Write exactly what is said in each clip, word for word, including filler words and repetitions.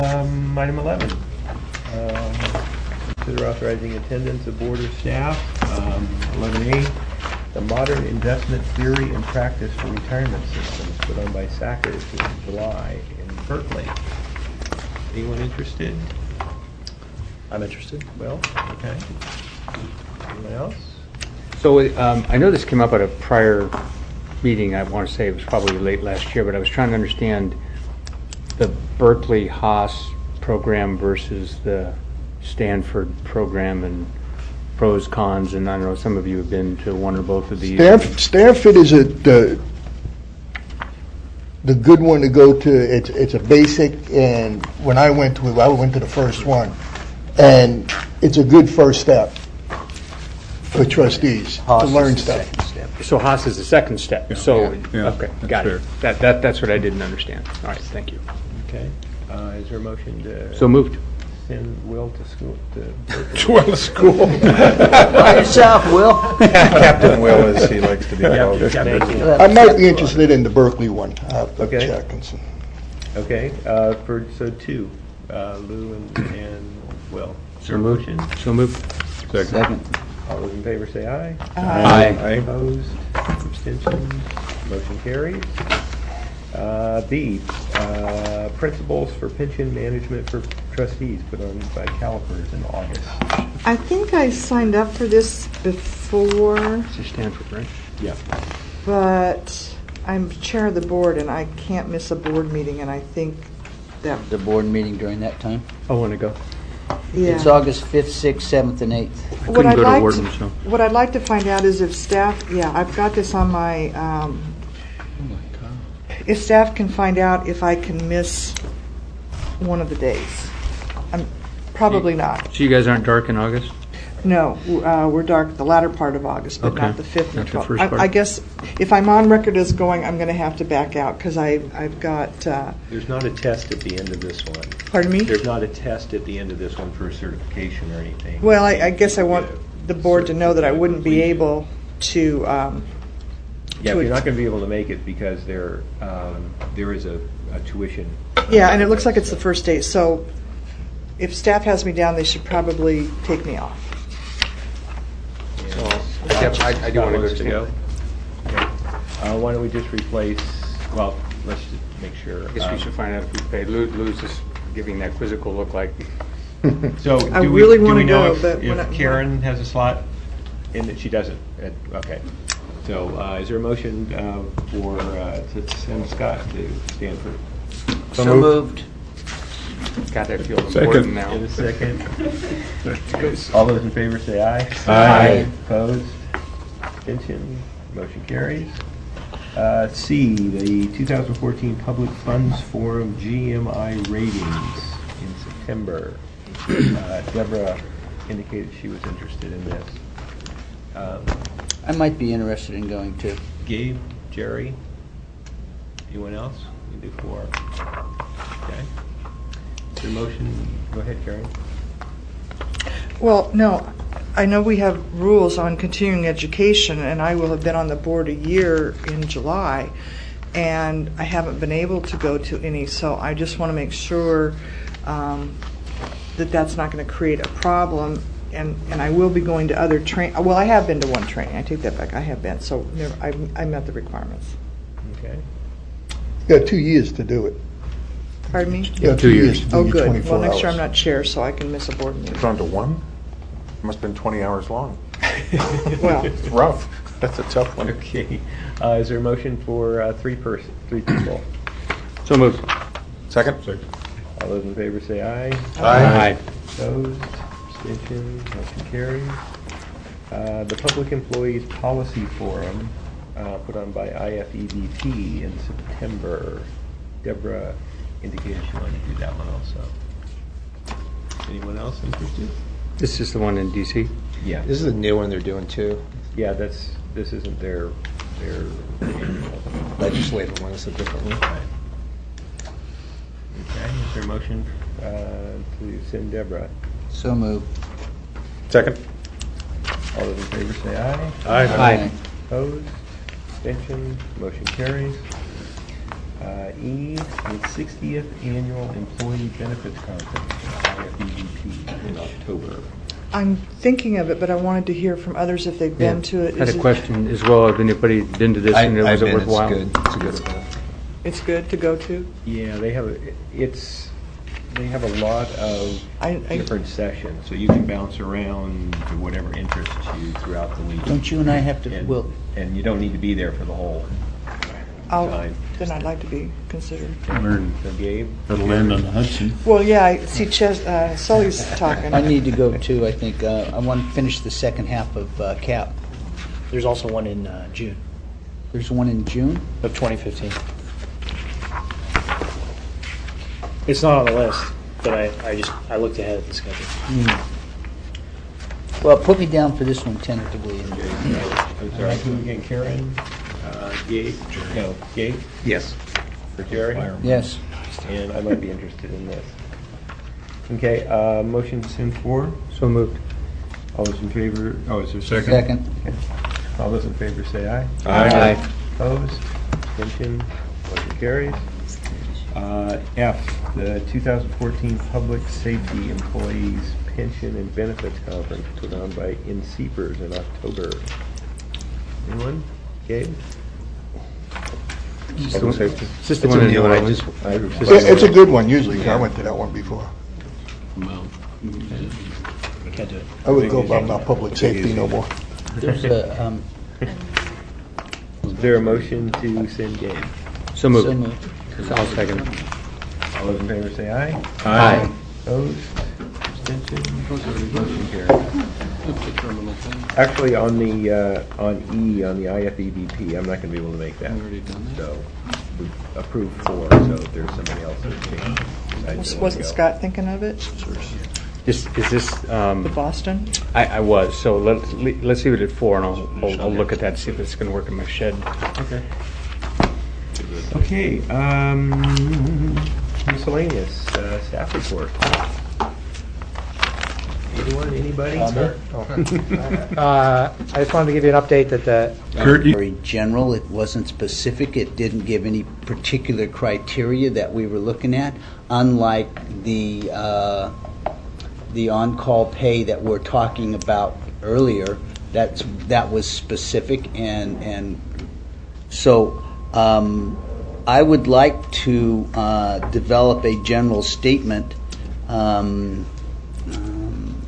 Um, item eleven, um, consider authorizing attendance of board of staff. Um, eleven A, the modern investment theory and practice for retirement systems, put on by Sackers in July in Berkeley. Anyone interested? I'm interested. Well, okay. Anyone else? So um, I know this came up at a prior meeting. I want to say it was probably late last year, but I was trying to understand the Berkeley Haas program versus the Stanford program and pros, cons, and I don't know, some of you have been to one or both of these. Stanford, Stanford is a, the the good one to go to. It's it's a basic, and when I went to it, I went to the first one, and it's a good first step for trustees Haas to learn is the stuff. second step. So Haas is the second step. Yeah. So Yeah. Yeah, okay, that's got it. fair. That that that's what I didn't understand. All right, thank you. Okay. Uh, is there a motion to So moved. send Will to school? To To well, school. By yourself, Will. Captain Will, as he likes to be Yeah, called. thank you. I might be interested in the Berkeley one. I'll have to Okay. check and see. Okay, uh, for, so two, uh, Lou and, and Will. Is there a motion? So moved. Second. All those in favor say aye. Aye. Aye. Opposed, abstentions, motion carries. Uh, B, uh, principles for pension management for trustees, put on by Calipers in August. I think I signed up for this before, It's Stanford, right? Yeah. but I'm chair of the board and I can't miss a board meeting, and I think that, The board meeting during that time. I want to go. yeah. It's August fifth, sixth, seventh, and eighth. I What couldn't I'd go to like Wharton, to- so. What I'd like to find out is if staff, yeah, I've got this on my, um, if staff can find out if I can miss one of the days. I'm, probably not. So you guys aren't dark in August? No, uh, we're dark the latter part of August, but Okay. not the fifth and Not the twelfth. first I, part. I guess if I'm on record as going, I'm going to have to back out because I I've got. Uh, There's not a test at the end of this one. pardon me. There's not a test at the end of this one for certification or anything. Well, I, I guess I want Yeah. the board to know that I wouldn't be Completion. able to. Um, Yeah, to but you're it- not going to be able to make it because there, um, there is a, a tuition. yeah, and it looks like it's the first day. So, if staff has me down, they should probably take me off. And Yep, I- I do Scott wanna go wants to to go. Okay. Uh, why don't we just replace, well, let's just make sure. I guess we um, should find out if we paid. Lou, Lou's just giving that quizzical look like. So, I do we, really do wanna we know go, if- but when I- if Karen has a slot? And that she doesn't? Uh, Okay. So, uh, is there a motion uh, for, uh, to send Scott to Stanford? So moved. God, I feel Second. important now. In a second. All those in favor say aye. Aye. Opposed? Abstention? Motion carries. Uh, C, the two thousand fourteen Public Funds Forum G M I ratings in September. Uh, Deborah indicated she was interested in this. Um, I might be interested in going too. Gabe, Jerry, anyone else? We can do four. Okay. Is there a motion? Go ahead, Karen. Well, no, I know we have rules on continuing education, and I will have been on the board a year in July, and I haven't been able to go to any, so I just want to make sure um, that that's not going to create a problem, and, and I will be going to other train, well, I have been to one training, I take that back, I have been, so never, I, I met the requirements. Okay. You got two years to do it. Pardon me? You got Two two years. years to do Oh, your good. twenty-four Well, next year I'm hours. not chair, so I can miss a board meeting. Down to one? Must have been twenty hours long. Well, It's rough. That's a tough one. Okay. Uh, is there a motion for uh, three person, three people? So moved. Second? All those in favor say aye. Aye. Opposed? Abstentions? Motion carries. Uh, the Public Employees Policy Forum, uh, put on by I F E D P in September. Deborah indicated she wanted to do that one also. Anyone else interested? This is the one in D C? Yeah. This is a new one they're doing too. Yeah, that's, this isn't their, their annual. Legislative one is a different one. Right. Okay, is there a motion uh, to send Deborah? So moved. Second? All those in favor say aye. Aye. Opposed? Abstention? Motion carries. Uh, E, the sixtieth Annual Employee Benefits Conference, I F E B P, in October. I'm thinking of it, but I wanted to hear from others if they've been to it. Had Is a it- question as well. Have anybody been to this I- and was I've it been. It's worthwhile? good. It's a good event. It's good to go to? Yeah, they have, a it's, they have a lot of I- I- different sessions, so you can bounce around to whatever interests you throughout the week. Don't you and I have to, And- well, And you don't need to be there for the whole I'll, time. then I'd like to be considered. So Gabe? That'll end on the Hudson. Well, yeah, I see Ches, uh, Sully's talking. I need to go too, I think. Uh, I want to finish the second half of uh, CAP. There's also one in uh, June There's one in June? of twenty fifteen. It's not on the list, but I, I just I looked ahead at the schedule. Well, put me down for this one tentatively. and- I'm sorry, who again, Karen? Uh, Gabe? No, Gabe? Yes. For Jerry? Yes. And I might be interested in this. Okay, uh, motion to send four. So moved. All those in favor, oh, is there a second? Second. Okay. All those in favor say aye. Aye. Opposed? Abstention? Motion carries. Uh, F, the two thousand fourteen Public Safety Employees Pension and Benefits Conference put on by N C P E R S in October. Anyone? Gabe? Public safety. Is this the It's one a in new New one. I Orleans? just- I- It- It's a good one, usually. I went to that one before. Can't do it. I would go, but I'm not public safety no more. There's a, um, Is there a motion to send Gabe? So so moved. moved. I'll second. All those in favor say aye. Aye. Opposed? Abstention? Motion carries. Actually, on the, uh, on E, on the I F E B P, I'm not going to be able to make that. So, we approved four, so if there's somebody else that's changed. I Was- don't Wasn't go. Scott thinking of it? Is, is this, um, The Boston? I, I was, so let's, let's leave it at four and I'll, I'll, I'll look at that, see if it's gonna work in my shed. Okay. Okay, um, miscellaneous, uh, staff report. Anyone, anybody? Uh, I just wanted to give you an update that the Kurt, you- Very general, it wasn't specific, it didn't give any particular criteria that we were looking at, unlike the, uh, the on-call pay that we're talking about earlier, that's, that was specific, and, and so um, I would like to uh, develop a general statement um, um,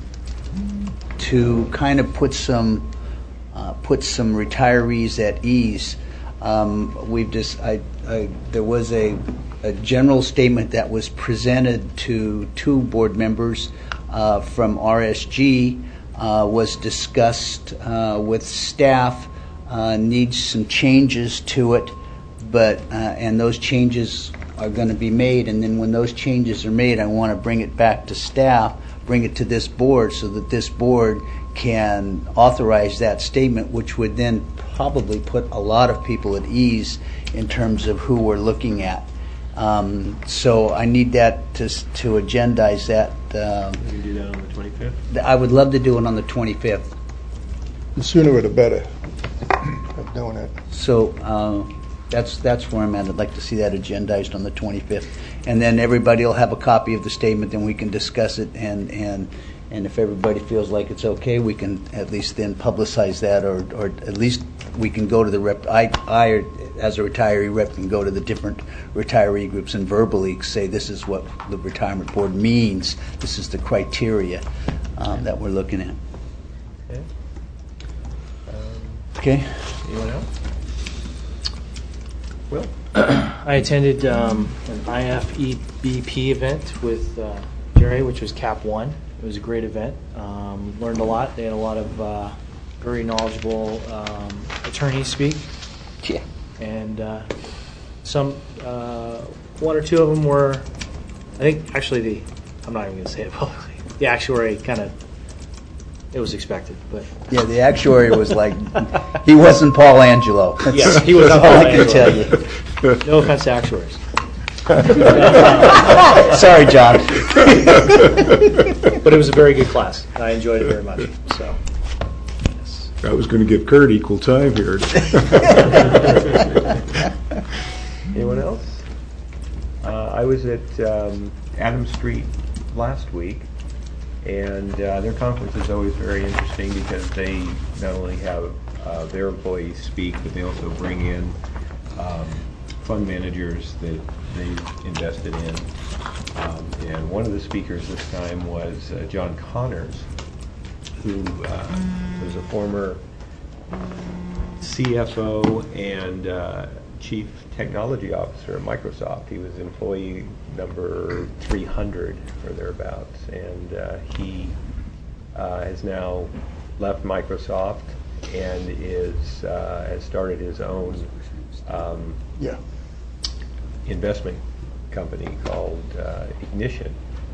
to kind of put some uh, put some retirees at ease. Um, we've just I, I there was a, a general statement that was presented to two board members uh, from R S G, uh, was discussed uh, with staff, uh, needs some changes to it, but uh, and those changes are going to be made, and then when those changes are made, I want to bring it back to staff, bring it to this board so that this board can authorize that statement, which would then probably put a lot of people at ease in terms of who we're looking at. Um, so I need that to to agendize that. Uh, We can do that on the twenty-fifth? I would love to do it on the twenty-fifth. The sooner the better of doing it. So uh, that's that's where I'm at. I'd like to see that agendized on the twenty-fifth, and then everybody will have a copy of the statement, and we can discuss it. And and and if everybody feels like it's okay, we can at least then publicize that, or or at least we can go to the rep. I I as a retiree rep can go to the different retiree groups and verbally say this is what the retirement board means. This is the criteria um, that we're looking at. Okay. Okay. Anyone else? Will? I attended um, an I F E B P event with uh, Jerry, which was Cap One. It was a great event. Um, learned a lot. They had a lot of uh, very knowledgeable um, attorneys speak, Yeah. and uh, some uh, one or two of them were, I think, actually the. I'm not even going to say it publicly. The actuary kind of. It was expected, but Yeah, the actuary was like, he wasn't Paul Angelo. That's, Yes, he was that's not all Paul I can tell you. no offense to actuaries. Sorry, John. But it was a very good class. I enjoyed it very much. So, yes. I was going to give Kurt equal time here. Anyone else? Uh, I was at um, Adams Street last week, and uh, their conference is always very interesting because they not only have uh, their employees speak, but they also bring in um, fund managers that they've invested in. Um, and one of the speakers this time was uh, John Connors, who uh, was a former C F O and uh, Chief Technology Officer at Microsoft. He was employee number three hundred or thereabouts, and uh, he uh, has now left Microsoft and is uh, has started his own um, Yeah. investment company called uh, Ignition.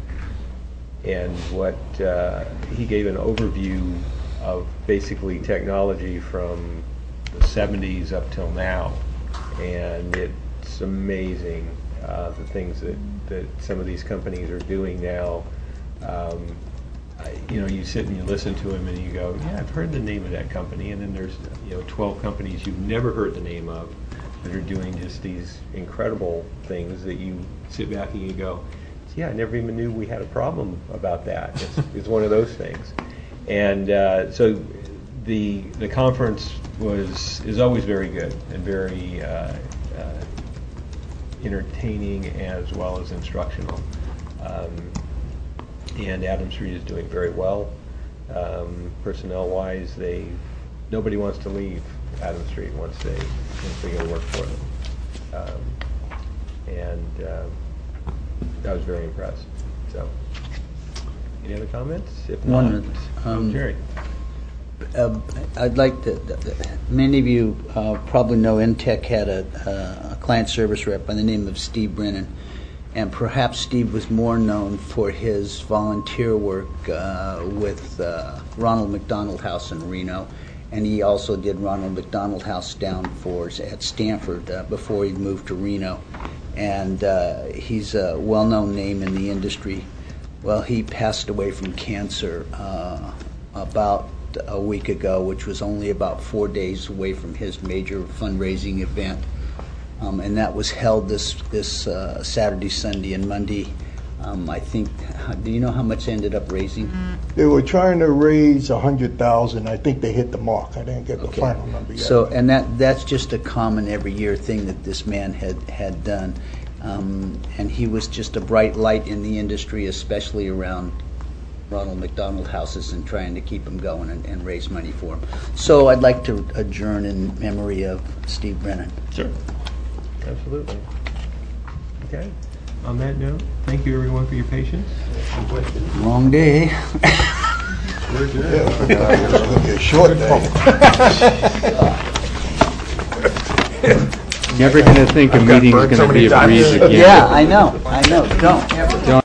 And what uh, he gave an overview of basically technology from the seventies up till now, and it's amazing uh, the things that, that some of these companies are doing now. Um, I, you know, you sit and you listen to him and you go, yeah, I've heard the name of that company, and then there's, you know, twelve companies you've never heard the name of that are doing just these incredible things that you sit back and you go, yeah, I never even knew we had a problem about that. It's, it's one of those things. And uh, so the the conference was is always very good and very uh, uh, entertaining as well as instructional. Um, and Adams Street is doing very well. Um, personnel-wise, they nobody wants to leave Adams Street once they once they go work for them. Um, and uh, I was very impressed. So, any other comments? If not, One, um, oh, Jerry. Uh, I'd like to, many of you uh, probably know Intech had a, a client service rep by the name of Steve Brennan, and perhaps Steve was more known for his volunteer work uh, with uh, Ronald McDonald House in Reno, and he also did Ronald McDonald House down for at Stanford uh, before he moved to Reno, and uh, he's a well-known name in the industry. Well, he passed away from cancer uh, about a week ago, which was only about four days away from his major fundraising event, um, and that was held this this uh, Saturday, Sunday, and Monday. Um, I think. Do you know how much they ended up raising? They were trying to raise a hundred thousand. I think they hit the mark. I didn't get the Okay. final number yet. So, and that that's just a common every year thing that this man had had done, um, and he was just a bright light in the industry, especially around Ronald McDonald houses and trying to keep them going and, and raise money for them. So I'd like to adjourn in memory of Steve Brennan. Sure. Absolutely. Okay. On that note, thank you everyone for your patience. Any questions? Long day. We're adjourned. Yeah, it's gonna be a short day. Never going to think a got meeting's burned going so to many be a times. breeze again. Yeah, I know. I know. Don't. Don't